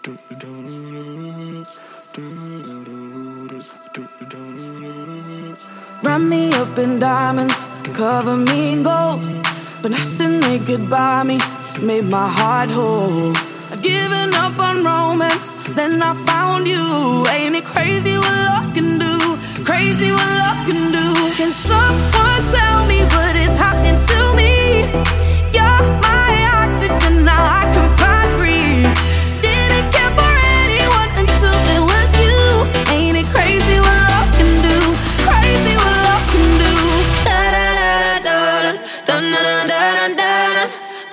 Wrap me up in diamonds, cover me in gold, but nothing they could buy me made my heart whole. I'd given up on romance, then I found you. Ain't it crazy what love can do? Crazy what love can do. Can someone tell me what is happening to me? You're my oxygen, now I can find breathe. Didn't care for anyone until it was you. Ain't it crazy what love can do? Crazy what love can do. Da da da da da da da da da da.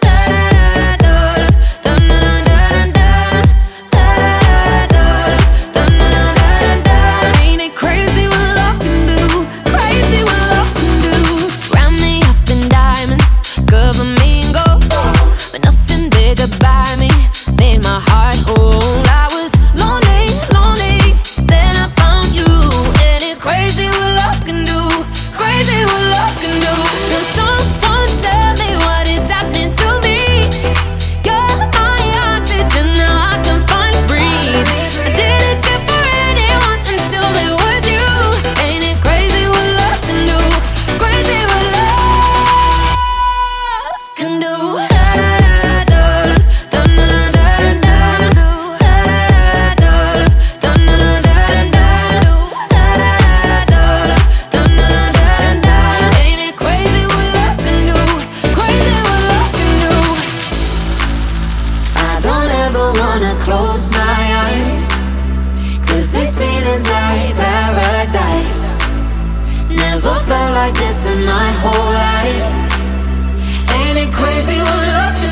Close my eyes, 'cause these feelings like paradise. Never felt like this in my whole life. Ain't it crazy what love